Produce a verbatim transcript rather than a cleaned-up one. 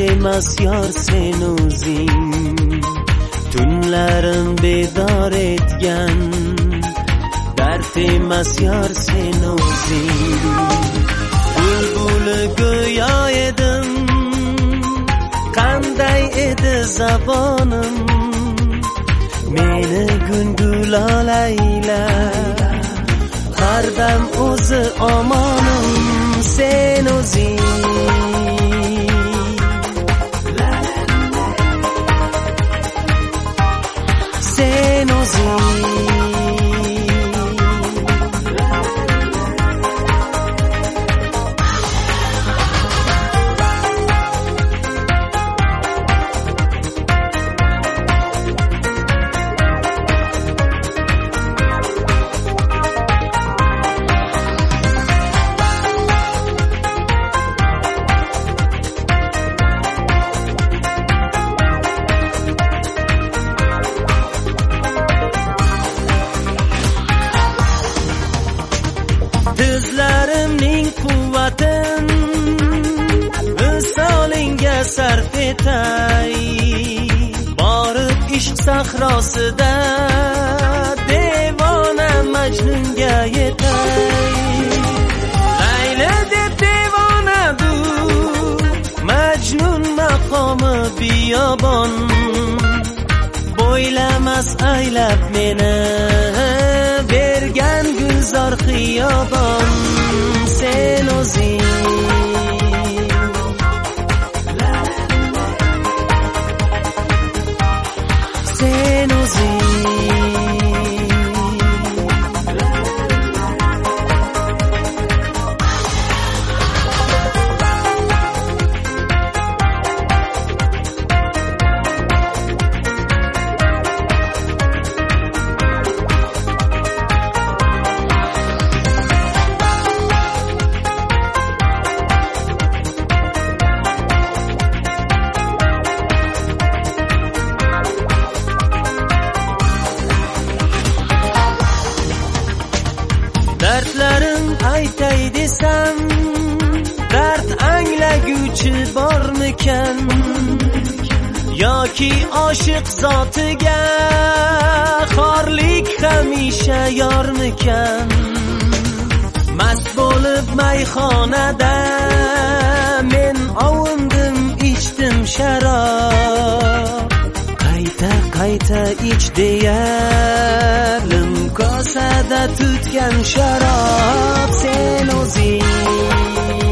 emas yor sen o'zing, tunlarim bedor etgan dard emas yor sen o'zing. Bulbuli go'yo edim, qanday edi zabonim, meni gungulol ayla, har dam o'zi omonim sen o'zing. Sen o'zing. Tizlarimning quvvatin visolingga sarf etay, borib ishq sahrosida devona Majnunga yetay. Layli deb devona bu Majnun maqomi biyobon, bo'ylamas aylab meni bergan gulzor xiyobon sen o'zing. Sen o'zing. Dardlarim aytay desam, dard anglaguvchi bormikan, yoki oshiq zotiga xorlik hamisha yormikan. Mast bo'lib mayxonada men ovundim, ichdim sharob, qayta qayta ich deyalim kosada tutgan sharob sen o'zing.